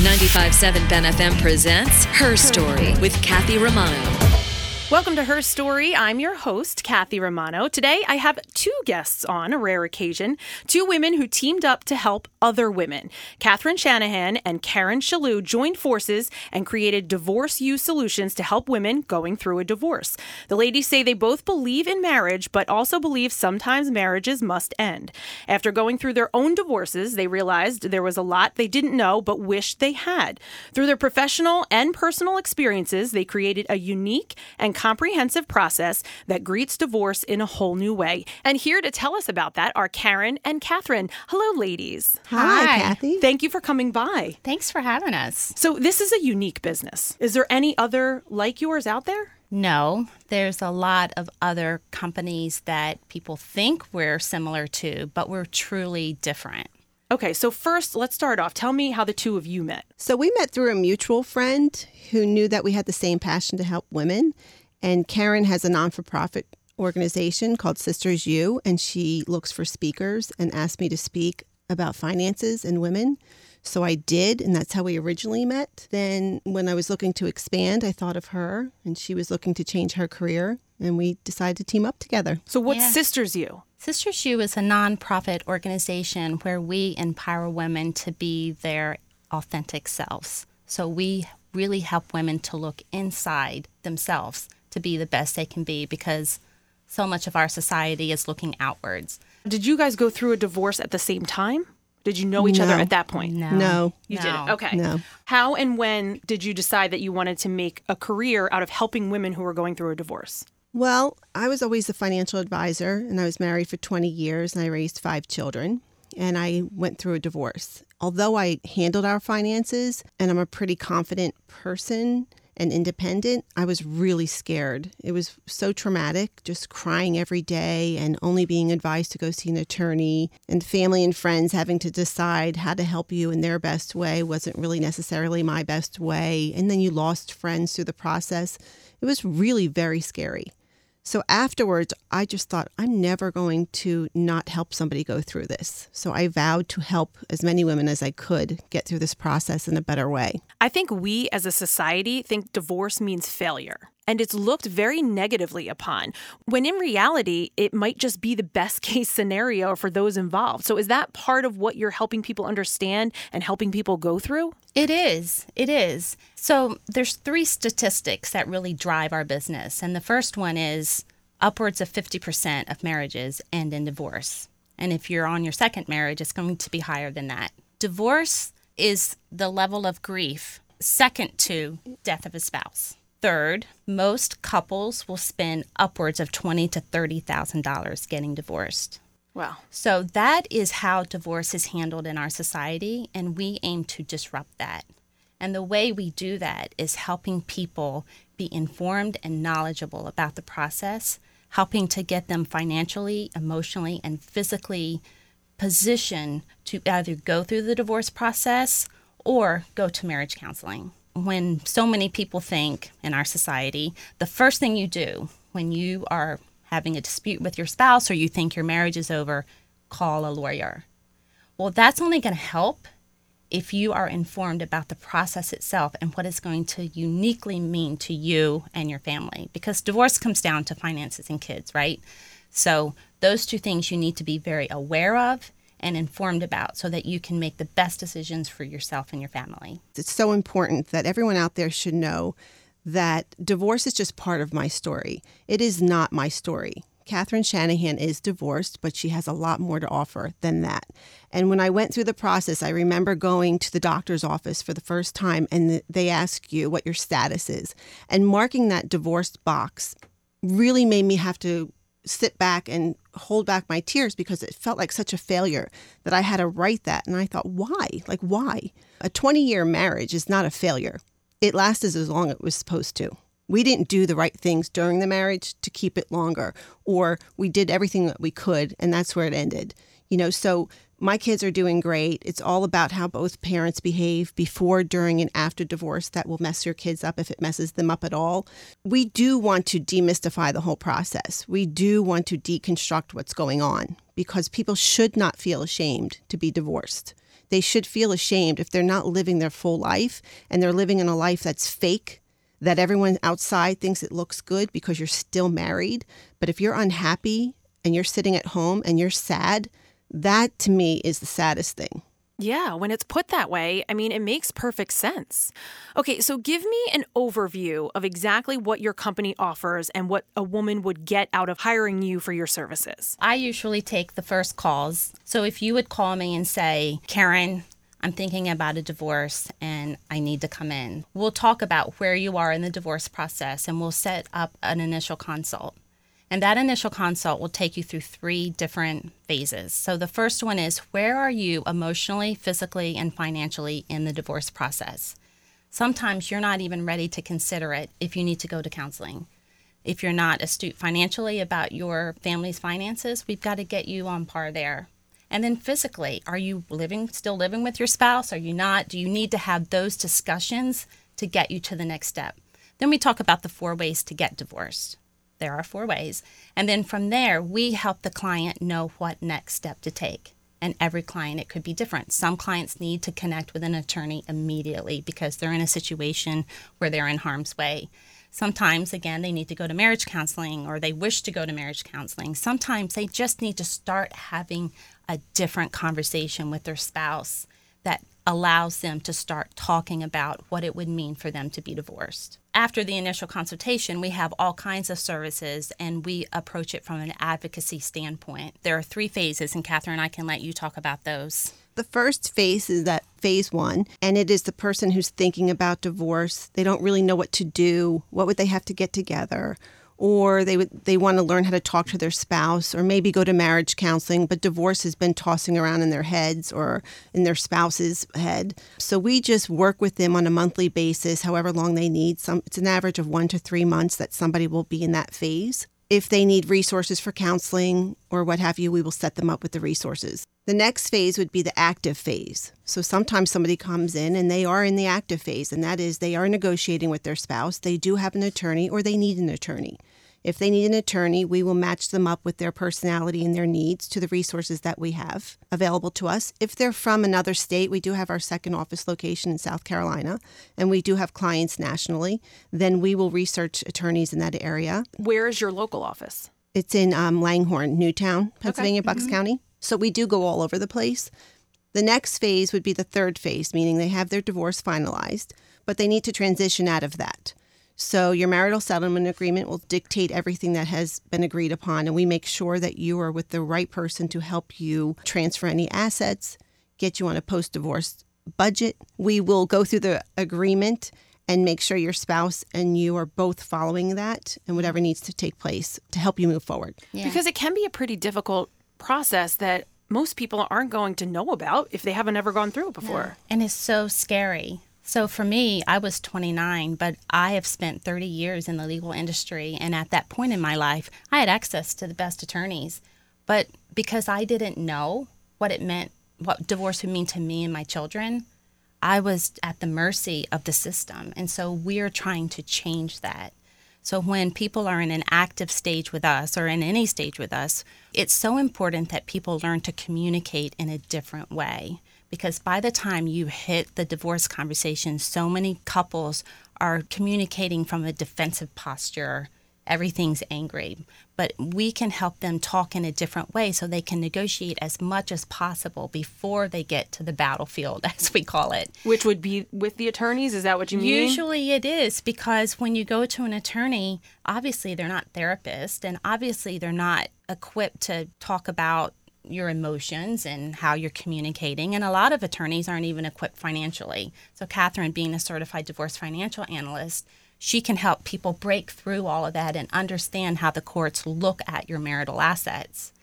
95.7 Ben FM presents Her Story with Kathy Romano. Welcome to Her Story. I'm your host, Kathy Romano. Today, I have two guests on, a rare occasion, two women who teamed up to help other women. Catherine Shanahan and Karen Shalhoub joined forces and created Divorce U Solutions to help women going through a divorce. The ladies say they both believe in marriage, but also believe sometimes marriages must end. After going through their own divorces, they realized there was a lot they didn't know but wished they had. Through their professional and personal experiences, they created a unique and comprehensive process that greets divorce in a whole new way. And here to tell us about that are Karen and Catherine. Hello, ladies. Hi, Kathy. Thank you for coming by. Thanks for having us. So this is a unique business. Is there any other like yours out there? No, there's a lot of other companies that people think we're similar to, but we're truly different. Okay, so first, let's start off. Tell me how the two of you met. So we met through a mutual friend who knew that we had the same passion to help women. And Karen has a non-for-profit organization called Sisters U, and she looks for speakers and asked me to speak about finances and women. So I did, and that's how we originally met. Then when I was looking to expand, I thought of her, and she was looking to change her career, and we decided to team up together. So what's Sisters U? Sisters U is a nonprofit organization where we empower women to be their authentic selves. So we really help women to look inside themselves to be the best they can be, because so much of our society is looking outwards. Did you guys go through a divorce at the same time? Did you know each other at that point? No. You didn't? Okay. No. How and when did you decide that you wanted to make a career out of helping women who were going through a divorce? Well, I was always a financial advisor, and I was married for 20 years, and I raised 5 children, and I went through a divorce. Although I handled our finances, and I'm a pretty confident person and independent, I was really scared. It was so traumatic, just crying every day and only being advised to go see an attorney, and family and friends having to decide how to help you in their best way wasn't really necessarily my best way. And then you lost friends through the process. It was really very scary. So afterwards, I just thought, I'm never going to not help somebody go through this. So I vowed to help as many women as I could get through this process in a better way. I think we as a society think divorce means failure, and it's looked very negatively upon, when in reality, it might just be the best case scenario for those involved. So is that part of what you're helping people understand and helping people go through? It is. It is. So there's 3 statistics that really drive our business. And the first one is upwards of 50% of marriages end in divorce. And if you're on your second marriage, it's going to be higher than that. Divorce is the level of grief second to death of a spouse. Third, most couples will spend upwards of $20,000 to $30,000 getting divorced. Wow. So that is how divorce is handled in our society, and we aim to disrupt that. And the way we do that is helping people be informed and knowledgeable about the process, helping to get them financially, emotionally, and physically positioned to either go through the divorce process or go to marriage counseling. When so many people think in our society, the first thing you do when you are having a dispute with your spouse or you think your marriage is over, call a lawyer. Well, that's only going to help if you are informed about the process itself and what it's going to uniquely mean to you and your family. Because divorce comes down to finances and kids, right? So those 2 things you need to be very aware of and informed about so that you can make the best decisions for yourself and your family. It's so important that everyone out there should know that divorce is just part of my story. It is not my story. Catherine Shanahan is divorced, but she has a lot more to offer than that. And when I went through the process, I remember going to the doctor's office for the first time, and they ask you what your status is. And marking that divorced box really made me have to sit back and hold back my tears, because it felt like such a failure that I had to write that. And I thought, why? Like, why? A 20-year marriage is not a failure. It lasted as long as it was supposed to. We didn't do the right things during the marriage to keep it longer, or we did everything that we could, and that's where it ended. So my kids are doing great. It's all about how both parents behave before, during, and after divorce. That will mess your kids up if it messes them up at all. We do want to demystify the whole process. We do want to deconstruct what's going on, because people should not feel ashamed to be divorced. They should feel ashamed if they're not living their full life and they're living in a life that's fake, that everyone outside thinks it looks good because you're still married. But if you're unhappy and you're sitting at home and you're sad, that to me is the saddest thing. Yeah, when it's put that way, I mean, it makes perfect sense. Okay, so give me an overview of exactly what your company offers and what a woman would get out of hiring you for your services. I usually take the first calls. So if you would call me and say, Karen, I'm thinking about a divorce and I need to come in. We'll talk about where you are in the divorce process and we'll set up an initial consult. And that initial consult will take you through 3 different phases. So the first one is, where are you emotionally, physically, and financially in the divorce process? Sometimes you're not even ready to consider it if you need to go to counseling. If you're not astute financially about your family's finances, we've got to get you on par there. And then physically, are you still living with your spouse? Are you not? Do you need to have those discussions to get you to the next step? Then we talk about the 4 ways to get divorced. There are 4 ways. And then from there, we help the client know what next step to take. And every client, it could be different. Some clients need to connect with an attorney immediately because they're in a situation where they're in harm's way. Sometimes, again, they need to go to marriage counseling or they wish to go to marriage counseling. Sometimes they just need to start having a different conversation with their spouse that allows them to start talking about what it would mean for them to be divorced. After the initial consultation, we have all kinds of services and we approach it from an advocacy standpoint. There are 3 phases, and Catherine, I can let you talk about those. The first phase is that phase 1, and it is the person who's thinking about divorce. They don't really know what to do. What would they have to get together? Or they want to learn how to talk to their spouse or maybe go to marriage counseling, but divorce has been tossing around in their heads or in their spouse's head. So we just work with them on a monthly basis, however long they need. It's an average of 1 to 3 months that somebody will be in that phase. If they need resources for counseling or what have you, we will set them up with the resources. The next phase would be the active phase. So sometimes somebody comes in and they are in the active phase, and that is they are negotiating with their spouse. They do have an attorney or they need an attorney. If they need an attorney, we will match them up with their personality and their needs to the resources that we have available to us. If they're from another state, we do have our second office location in South Carolina, and we do have clients nationally. Then we will research attorneys in that area. Where is your local office? It's in Langhorne, Newtown, Pennsylvania, Bucks County. So we do go all over the place. The next phase would be the 3rd phase, meaning they have their divorce finalized, but they need to transition out of that. So your marital settlement agreement will dictate everything that has been agreed upon, and we make sure that you are with the right person to help you transfer any assets, get you on a post-divorce budget. We will go through the agreement and make sure your spouse and you are both following that and whatever needs to take place to help you move forward. Yeah. Because it can be a pretty difficult process that most people aren't going to know about if they haven't ever gone through it before. And it's so scary. So for me, I was 29, but I have spent 30 years in the legal industry. And at that point in my life, I had access to the best attorneys. But because I didn't know what it meant, what divorce would mean to me and my children, I was at the mercy of the system. And so we're trying to change that. So when people are in an active stage with us or in any stage with us, it's so important that people learn to communicate in a different way. Because by the time you hit the divorce conversation, so many couples are communicating from a defensive posture. Everything's angry. But we can help them talk in a different way so they can negotiate as much as possible before they get to the battlefield, as we call it. Which would be with the attorneys? Is that what you mean? Usually it is, because when you go to an attorney, obviously they're not therapists, and obviously they're not equipped to talk about your emotions and how you're communicating. And a lot of attorneys aren't even equipped financially. So Catherine, being a certified divorce financial analyst, she can help people break through all of that and understand how the courts look at your marital assets.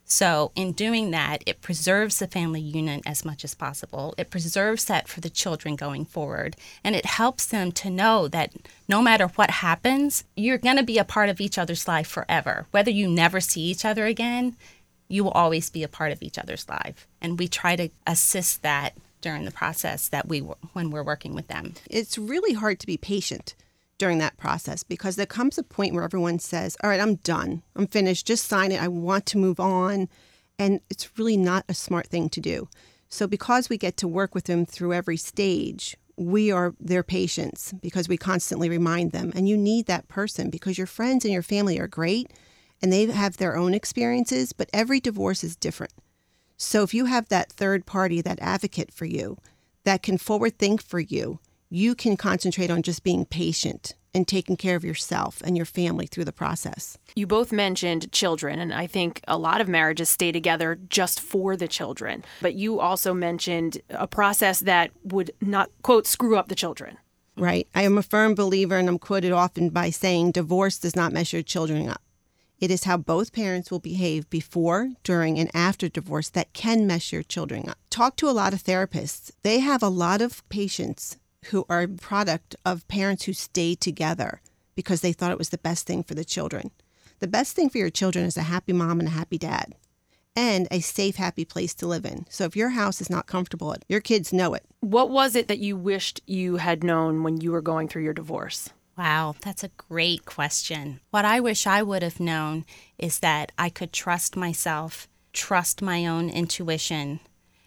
So in doing that, it preserves the family unit as much as possible. It preserves that for the children going forward. And it helps them to know that no matter what happens, you're going to be a part of each other's life forever. Whether you never see each other again, you will always be a part of each other's life. And we try to assist that during the process when we're working with them. It's really hard to be patient during that process because there comes a point where everyone says, all right, I'm done. I'm finished. Just sign it. I want to move on. And it's really not a smart thing to do. So because we get to work with them through every stage, we are their patients because we constantly remind them. And you need that person because your friends and your family are great and they have their own experiences, but every divorce is different. So if you have that third party, that advocate for you, that can forward think for you, you can concentrate on just being patient and taking care of yourself and your family through the process. You both mentioned children, and I think a lot of marriages stay together just for the children. But you also mentioned a process that would not, quote, screw up the children. Right. I am a firm believer, and I'm quoted often by saying, divorce does not mess your children up. It is how both parents will behave before, during, and after divorce that can mess your children up. Talk to a lot of therapists. They have a lot of patients who are a product of parents who stayed together because they thought it was the best thing for the children. The best thing for your children is a happy mom and a happy dad and a safe, happy place to live in. So if your house is not comfortable, your kids know it. What was it that you wished you had known when you were going through your divorce? Wow, that's a great question. What I wish I would have known is that I could trust myself, trust my own intuition,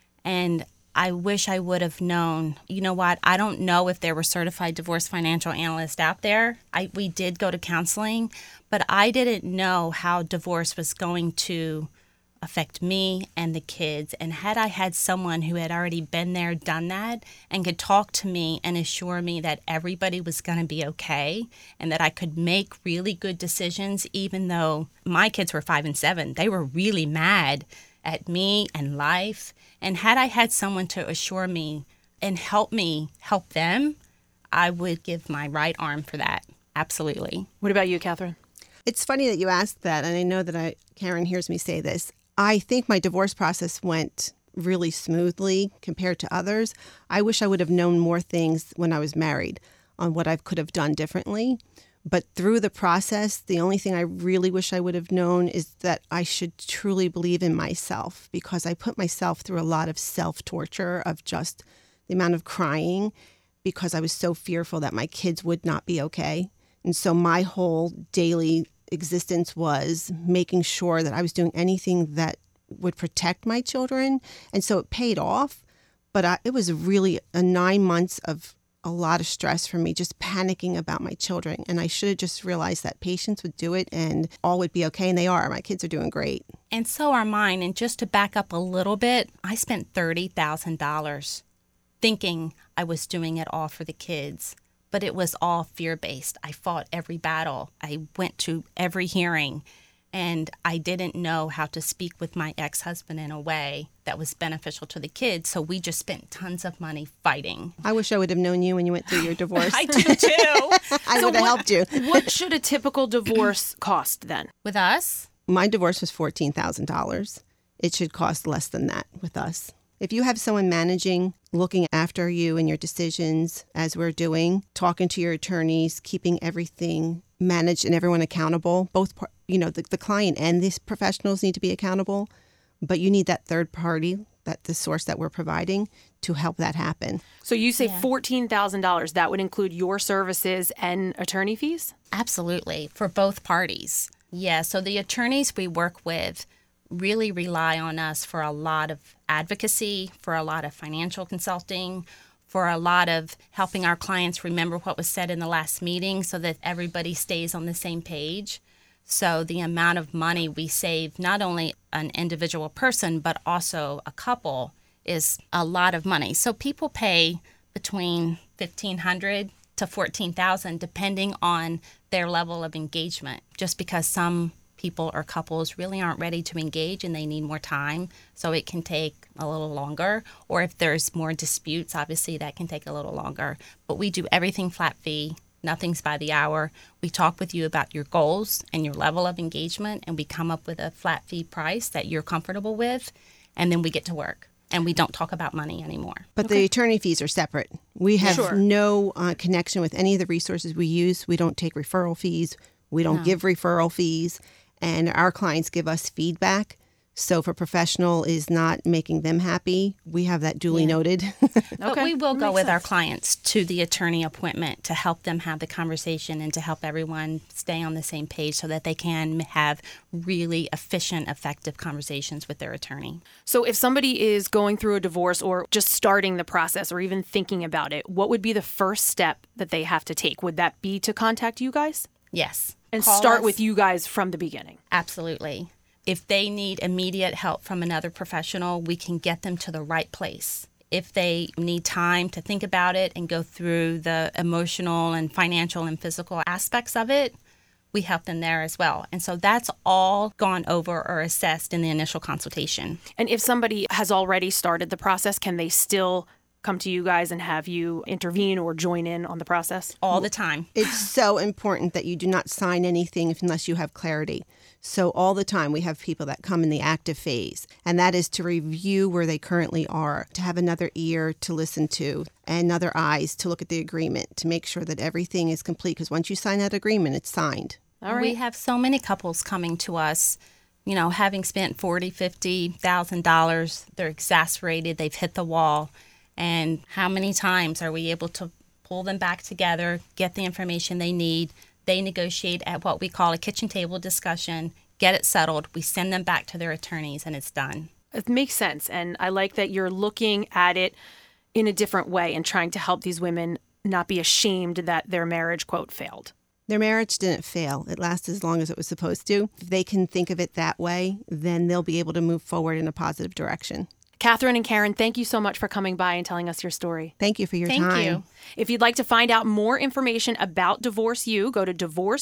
and I wish I would have known, you know what, I don't know if there were certified divorce financial analysts out there. We did go to counseling, but I didn't know how divorce was going to affect me and the kids. And had I had someone who had already been there, done that, and could talk to me and assure me that everybody was going to be okay and that I could make really good decisions, even though my kids were 5 and 7, they were really mad at me and life. And had I had someone to assure me and help me help them, I would give my right arm for that. Absolutely. What about you, Catherine? It's funny that you asked that, and I know that Karen hears me say this. I think my divorce process went really smoothly compared to others. I wish I would have known more things when I was married on what I could have done differently. But through the process, the only thing I really wish I would have known is that I should truly believe in myself, because I put myself through a lot of self-torture of just the amount of crying because I was so fearful that my kids would not be okay. And so my whole daily existence was making sure that I was doing anything that would protect my children. And so it paid off. But it was really 9 months of a lot of stress for me, just panicking about my children. And I should have just realized that patience would do it and all would be okay. And they are. My kids are doing great. And so are mine. And just to back up a little bit, I spent $30,000 thinking I was doing it all for the kids. But it was all fear-based. I fought every battle. I went to every hearing. And I didn't know how to speak with my ex-husband in a way that was beneficial to the kids. So we just spent tons of money fighting. I wish I would have known you when you went through your divorce. I do too. I would have helped you. What should a typical divorce cost then? With us? My divorce was $14,000. It should cost less than that with us. If you have someone managing, looking after you and your decisions, as we're doing, talking to your attorneys, keeping everything managed and everyone accountable, both, the client and these professionals need to be accountable, but you need that third party, that the source that we're providing to help that happen. So you say $14,000, that would include your services and attorney fees? Absolutely, for both parties. Yeah, so the attorneys we work with really rely on us for a lot of advocacy, for a lot of financial consulting, for a lot of helping our clients remember what was said in the last meeting so that everybody stays on the same page. So the amount of money we save, not only an individual person, but also a couple, is a lot of money. So people pay between $1,500 to $14,000 depending on their level of engagement, just because some people or couples really aren't ready to engage and they need more time, so it can take a little longer. Or if there's more disputes, obviously that can take a little longer. But we do everything flat fee, nothing's by the hour. We talk with you about your goals and your level of engagement, and we come up with a flat fee price that you're comfortable with, and then we get to work. And we don't talk about money anymore. But the attorney fees are separate. We have no connection with any of the resources we use. We don't take referral fees. We don't give referral fees. And our clients give us feedback. So if a professional is not making them happy, we have that duly noted. But we will go with our clients to the attorney appointment to help them have the conversation and to help everyone stay on the same page so that they can have really efficient, effective conversations with their attorney. So if somebody is going through a divorce or just starting the process or even thinking about it, what would be the first step that they have to take? Would that be to contact you guys? Yes. And Call start us. with you guys from the beginning? Absolutely. If they need immediate help from another professional, we can get them to the right place. If they need time to think about it and go through the emotional and financial and physical aspects of it, we help them there as well. And so that's all gone over or assessed in the initial consultation. And if somebody has already started the process, can they still come to you guys and have you intervene or join in on the process? All the time. It's so important that you do not sign anything unless you have clarity. So all the time we have people that come in the active phase, and that is to review where they currently are, to have another ear to listen to and other eyes to look at the agreement to make sure that everything is complete. Because once you sign that agreement, it's signed. All right. We have so many couples coming to us, you know, having spent $40,000, $50,000, they're exasperated, they've hit the wall. And how many times are we able to pull them back together, get the information they need? They negotiate at what we call a kitchen table discussion, get it settled. We send them back to their attorneys, and it's done. It makes sense. And I like that you're looking at it in a different way and trying to help these women not be ashamed that their marriage, quote, failed. Their marriage didn't fail. It lasted as long as it was supposed to. If they can think of it that way, then they'll be able to move forward in a positive direction. Catherine and Karen, thank you so much for coming by and telling us your story. Thank you for your time. Thank you. If you'd like to find out more information about Divorce U, go to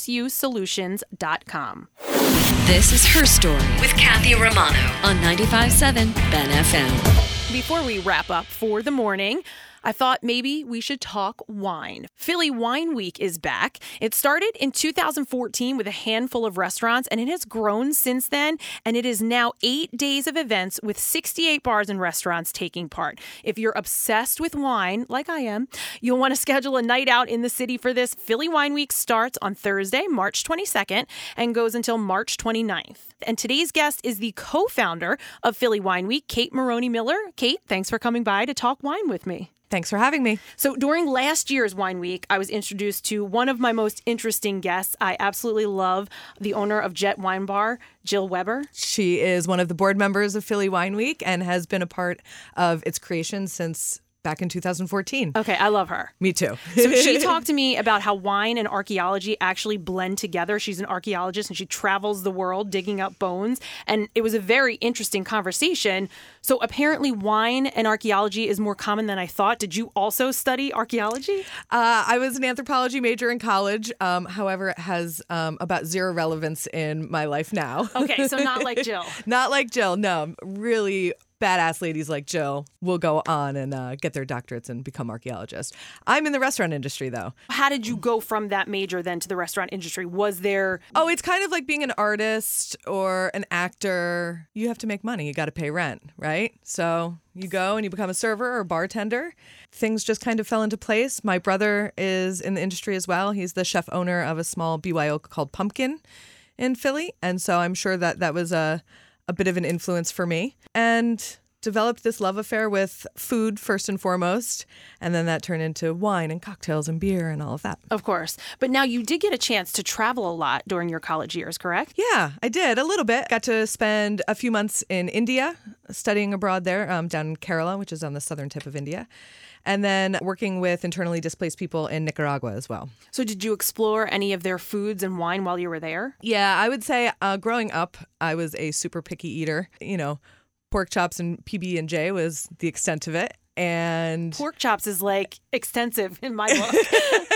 divorceusolutions.com. This is Her Story with Kathy Romano on 95.7 Ben FM. Before we wrap up for the morning, I thought maybe we should talk wine. Philly Wine Week is back. It started in 2014 with a handful of restaurants, and it has grown since then, and it is now 8 days of events with 68 bars and restaurants taking part. If you're obsessed with wine, like I am, you'll want to schedule a night out in the city for this. Philly Wine Week starts on Thursday, March 22nd, and goes until March 29th. And today's guest is the co-founder of Philly Wine Week, Kate Maroney Miller. Kate, thanks for coming by to talk wine with me. Thanks for having me. So during last year's Wine Week, I was introduced to one of my most interesting guests. I absolutely love the owner of Jet Wine Bar, Jill Weber. She is one of the board members of Philly Wine Week and has been a part of its creation since back in 2014. Okay, I love her. Me too. So she talked to me about how wine and archaeology actually blend together. She's an archaeologist and she travels the world digging up bones. And it was a very interesting conversation. So apparently wine and archaeology is more common than I thought. Did you also study archaeology? I was an anthropology major in college. However, it has about zero relevance in my life now. Okay, so not like Jill. Not like Jill, no. Really badass ladies like Jill will go on and get their doctorates and become archaeologists. I'm in the restaurant industry, though. How did you go from that major then to the restaurant industry? Was there... Oh, it's kind of like being an artist or an actor. You have to make money. You got to pay rent, right? So you go and you become a server or bartender. Things just kind of fell into place. My brother is in the industry as well. He's the chef owner of a small BYO called Pumpkin in Philly. And so I'm sure that that was a bit of an influence for me, and developed this love affair with food first and foremost, and then that turned into wine and cocktails and beer and all of that. Of course. But now you did get a chance to travel a lot during your college years, correct? Yeah, I did a little bit. Got to spend a few months in India, studying abroad there, down in Kerala, which is on the southern tip of India. And then working with internally displaced people in Nicaragua as well. So did you explore any of their foods and wine while you were there? Yeah, I would say growing up, I was a super picky eater. You know, pork chops and PB&J was the extent of it. And Pork chops is like extensive in my book.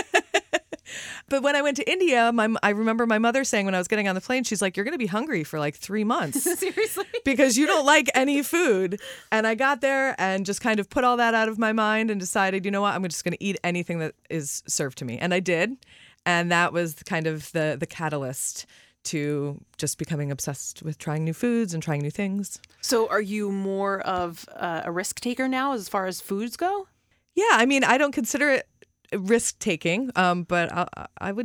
But when I went to India, I remember my mother saying when I was getting on the plane, she's like, you're going to be hungry for like 3 months. Seriously? Because you don't like any food. And I got there and just kind of put all that out of my mind and decided, you know what, I'm just going to eat anything that is served to me. And I did. And that was kind of the catalyst to just becoming obsessed with trying new foods and trying new things. So are you more of a risk taker now as far as foods go? Yeah, I mean, I don't consider it risk taking, but I would eat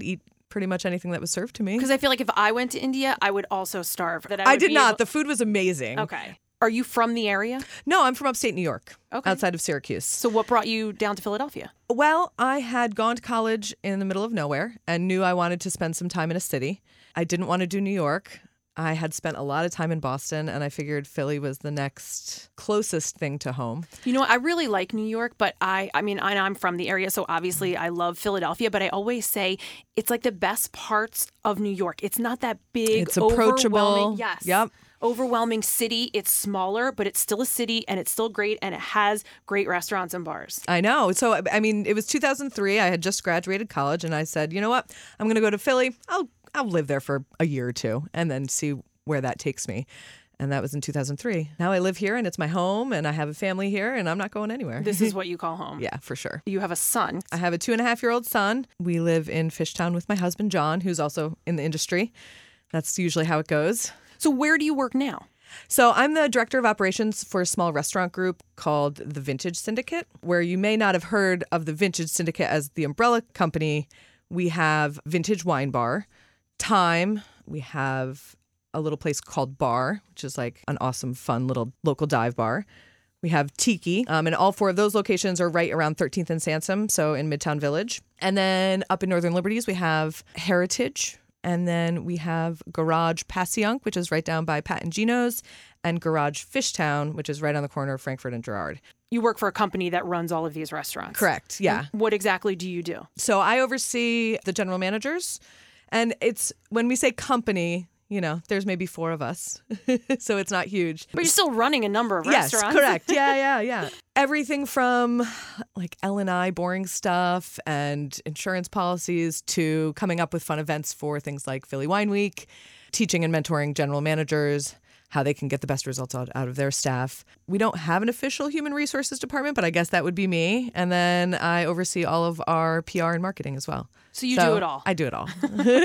pretty much anything that was served to me. Because I feel like if I went to India, I would also starve. I did not. The food was amazing. Okay. Are you from the area? No, I'm from upstate New York, Okay. outside of Syracuse. So what brought you down to Philadelphia? Well, I had gone to college in the middle of nowhere and knew I wanted to spend some time in a city. I didn't want to do New York. I had spent a lot of time in Boston, and I figured Philly was the next closest thing to home. You know what? I really like New York, but I'm from the area, so obviously I love Philadelphia, but I always say it's like the best parts of New York. It's not that big, It's approachable. overwhelming. Yes. Yep. Overwhelming city. It's smaller, but it's still a city, and it's still great, and it has great restaurants and bars. I know. So, I mean, it was 2003. I had just graduated college, and I said, you know what? I'm going to go to Philly. I'll live there for a year or two and then see where that takes me. And that was in 2003. Now I live here, and it's my home, and I have a family here, and I'm not going anywhere. This is what you call home. Yeah, for sure. You have a son. I have a 2.5-year-old son. We live in Fishtown with my husband, John, who's also in the industry. That's usually how it goes. So where do you work now? So I'm the director of operations for a small restaurant group called the Vintage Syndicate, where you may not have heard of the Vintage Syndicate as the umbrella company. We have Vintage Wine Bar, Time. We have a little place called Bar, which is like an awesome, fun little local dive bar. We have Tiki, and all 4 of those locations are right around 13th and Sansom, so in Midtown Village. And then up in Northern Liberties, we have Heritage. And then we have Garage Passyunk, which is right down by Pat and Gino's, and Garage Fishtown, which is right on the corner of Frankfurt and Girard. You work for a company that runs all of these restaurants. Correct, yeah. And what exactly do you do? So I oversee the general managers. And it's when we say company, you know, there's maybe 4 of us. So it's not huge. But you're still running a number of restaurants. Yes, correct. Yeah. Everything from like L&I boring stuff and insurance policies to coming up with fun events for things like Philly Wine Week, teaching and mentoring general managers, how they can get the best results out of their staff. We don't have an official human resources department, but I guess that would be me. And then I oversee all of our PR and marketing as well. So you do it all. I do it all.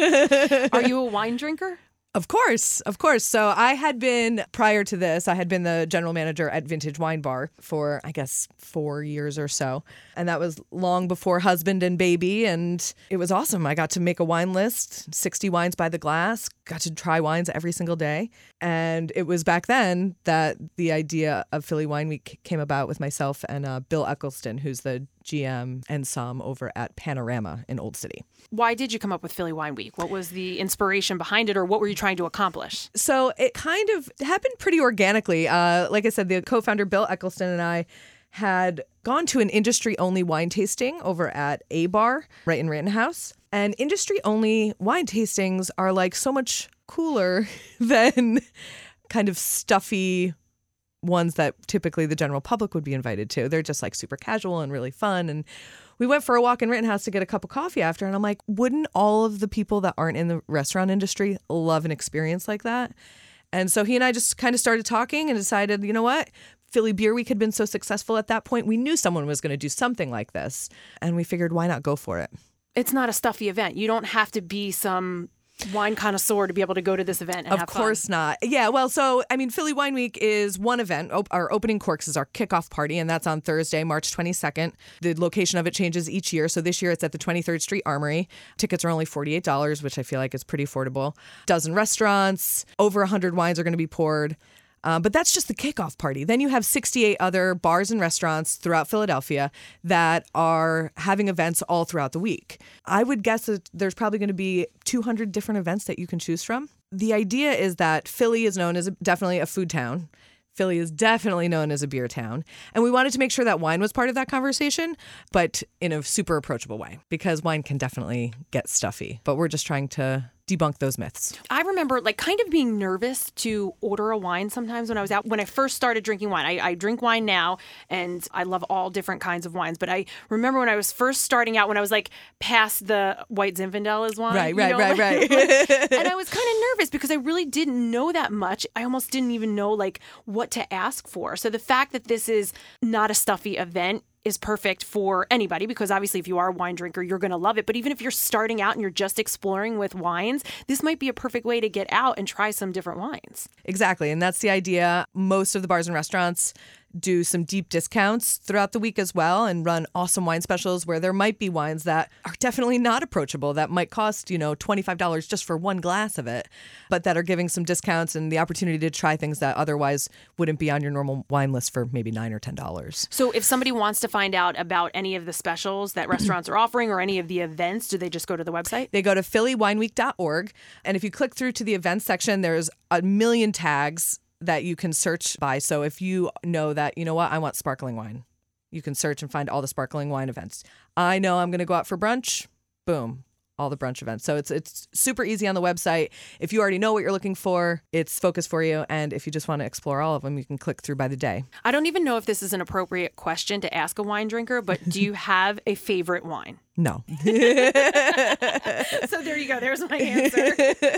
Are you a wine drinker? Of course. So I had been, prior to this, I had been the general manager at Vintage Wine Bar for, I guess, 4 years or so. And that was long before husband and baby. And it was awesome. I got to make a wine list, 60 wines by the glass, got to try wines every single day. And it was back then that the idea of Philly Wine Week came about with myself and Bill Eccleston, who's the GM and SOM over at Panorama in Old City. Why did you come up with Philly Wine Week? What was the inspiration behind it, or what were you trying to accomplish? So it kind of happened pretty organically. Like I said, the co-founder Bill Eccleston and I had gone to an industry-only wine tasting over at A Bar right in Rittenhouse. And industry-only wine tastings are like so much cooler than kind of stuffy ones that typically the general public would be invited to. They're just like super casual and really fun. And we went for a walk in Rittenhouse to get a cup of coffee after. And I'm like, wouldn't all of the people that aren't in the restaurant industry love an experience like that? And so he and I just kind of started talking and decided, you know what? Philly Beer Week had been so successful at that point. We knew someone was going to do something like this. And we figured, why not go for it? It's not a stuffy event. You don't have to be some wine connoisseur to be able to go to this event and have fun. Of course not. Yeah, well, so, I mean, Philly Wine Week is one event. Our opening corks is our kickoff party, and that's on Thursday, March 22nd. The location of it changes each year. So this year it's at the 23rd Street Armory. Tickets are only $48, which I feel like is pretty affordable. Dozen restaurants, over 100 wines are going to be poured. But that's just the kickoff party. Then you have 68 other bars and restaurants throughout Philadelphia that are having events all throughout the week. I would guess that there's probably going to be 200 different events that you can choose from. The idea is that Philly is known as definitely a food town. Philly is definitely known as a beer town. And we wanted to make sure that wine was part of that conversation, but in a super approachable way, because wine can definitely get stuffy. But we're just trying to debunk those myths. I remember like kind of being nervous to order a wine sometimes when I was out. When I first started drinking wine, I drink wine now and I love all different kinds of wines. But I remember when I was first starting out, when I was like past the White Zinfandel as wine. Right. And I was kind of nervous because I really didn't know that much. I almost didn't even know like what to ask for. So the fact that this is not a stuffy event is perfect for anybody, because obviously if you are a wine drinker, you're going to love it. But even if you're starting out and you're just exploring with wines, this might be a perfect way to get out and try some different wines. Exactly. And that's the idea. Most of the bars and restaurants do some deep discounts throughout the week as well and run awesome wine specials where there might be wines that are definitely not approachable, that might cost, $25 just for one glass of it, but that are giving some discounts and the opportunity to try things that otherwise wouldn't be on your normal wine list for maybe $9 or $10. So if somebody wants to find out about any of the specials that restaurants are offering or any of the events, do they just go to the website? They go to phillywineweek.org. And if you click through to the events section, there's a million tags that you can search by. So if you know that, I want sparkling wine, you can search and find all the sparkling wine events. I know I'm going to go out for brunch. Boom. All the brunch events. So it's super easy on the website. If you already know what you're looking for, it's focused for you. And if you just want to explore all of them, you can click through by the day. I don't even know if this is an appropriate question to ask a wine drinker, but do you have a favorite wine? No. So there you go. There's my answer.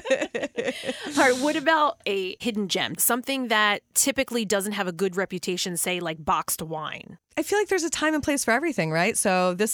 All right. What about a hidden gem? Something that typically doesn't have a good reputation, say like boxed wine. I feel like there's a time and place for everything, right? So this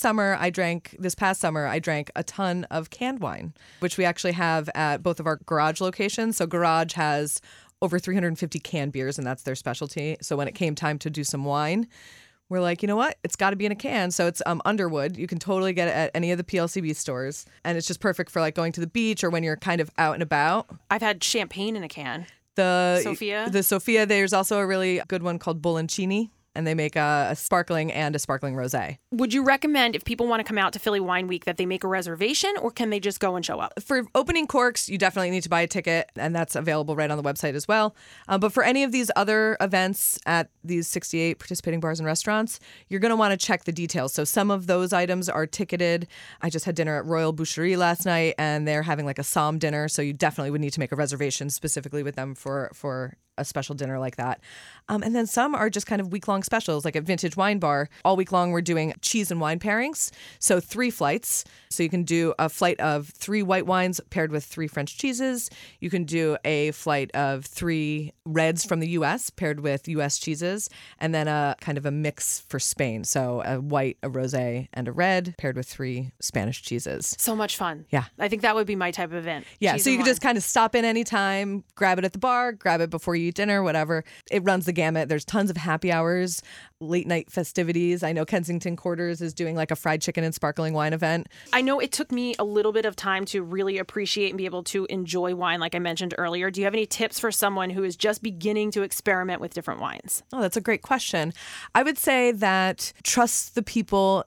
past summer, I drank a ton of canned wine, which we actually have at both of our Garage locations. So Garage has over 350 canned beers, and that's their specialty. So when it came time to do some wine, we're like, you know what? It's got to be in a can. So it's Underwood. You can totally get it at any of the PLCB stores. And it's just perfect for like going to the beach or when you're kind of out and about. I've had champagne in a can. The Sophia, there's also a really good one called Bullancini. And they make a sparkling and a sparkling rosé. Would you recommend if people want to come out to Philly Wine Week that they make a reservation, or can they just go and show up? For opening corks, you definitely need to buy a ticket, and that's available right on the website as well. But for any of these other events at these 68 participating bars and restaurants, you're going to want to check the details. So some of those items are ticketed. I just had dinner at Royal Boucherie last night, and they're having like a Somme dinner. So you definitely would need to make a reservation specifically with them for a special dinner like that. And then some are just kind of week-long specials, like at Vintage Wine Bar. All week long, we're doing cheese and wine pairings. So 3 flights. So you can do a flight of 3 white wines paired with 3 French cheeses. You can do a flight of 3 reds from the U.S. paired with U.S. cheeses. And then a kind of a mix for Spain. So a white, a rosé, and a red paired with 3 Spanish cheeses. So much fun. Yeah. I think that would be my type of event. Yeah. Cheese So you and can just kind of stop in anytime, grab it at the bar, grab it before you eat dinner, whatever. It runs the gamut. There's tons of happy hours, late night festivities. I know Kensington Quarters is doing like a fried chicken and sparkling wine event. I know it took me a little bit of time to really appreciate and be able to enjoy wine, like I mentioned earlier. Do you have any tips for someone who is just beginning to experiment with different wines? Oh, that's a great question. I would say that trust the people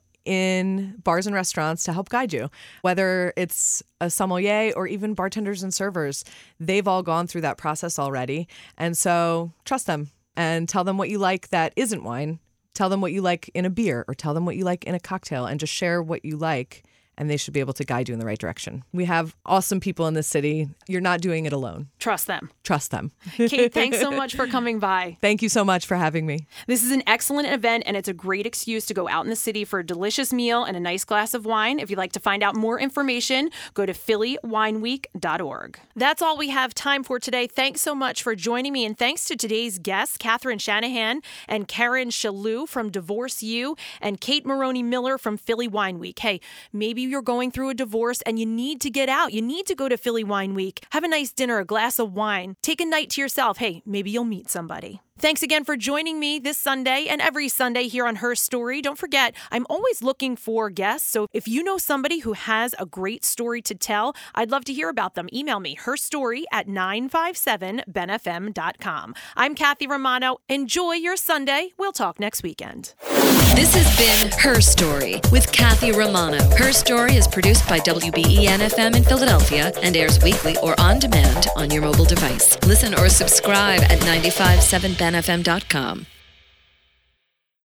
in bars and restaurants to help guide you, whether it's a sommelier or even bartenders and servers. They've all gone through that process already. And so trust them and tell them what you like that isn't wine. Tell them what you like in a beer or tell them what you like in a cocktail and just share what you like. And they should be able to guide you in the right direction. We have awesome people in this city. You're not doing it alone. Trust them. Trust them. Kate, thanks so much for coming by. Thank you so much for having me. This is an excellent event, and it's a great excuse to go out in the city for a delicious meal and a nice glass of wine. If you'd like to find out more information, go to phillywineweek.org. That's all we have time for today. Thanks so much for joining me, and thanks to today's guests, Catherine Shanahan and Karen Shalou from Divorce U, and Kate Maroney-Miller from Philly Wine Week. Hey, maybe you're going through a divorce and you need to get out. You need to go to Philly Wine Week. Have a nice dinner, a glass of wine. Take a night to yourself. Hey, maybe you'll meet somebody. Thanks again for joining me this Sunday and every Sunday here on Her Story. Don't forget, I'm always looking for guests. So if you know somebody who has a great story to tell, I'd love to hear about them. Email me, herstory@957benfm.com. I'm Kathy Romano. Enjoy your Sunday. We'll talk next weekend. This has been Her Story with Kathy Romano. Her Story is produced by WBEN-FM in Philadelphia and airs weekly or on demand on your mobile device. Listen or subscribe at 957benfm.com.